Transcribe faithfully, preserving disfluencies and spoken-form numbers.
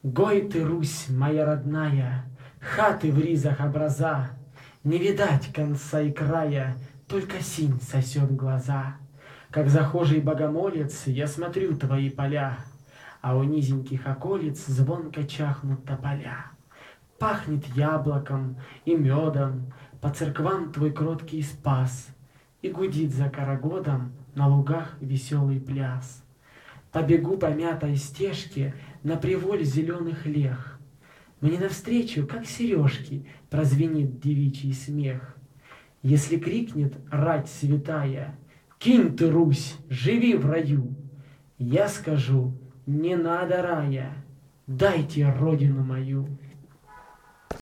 Гой ты, Русь, моя родная, хаты в ризах образа, не видать конца и края, только синь сосет глаза. Как захожий богомолец, я смотрю твои поля, а у низеньких околиц звонко чахнут тополя. Пахнет яблоком и медом, по церквам твой кроткий спас, и гудит за карагодом на лугах веселый пляс. Побегу по мятой стежке на приволь зеленых лех. Мне навстречу, как сережки, прозвенит девичий смех. Если крикнет рать святая: «Кинь ты, Русь, живи в раю!» Я скажу: не надо рая, дайте родину мою.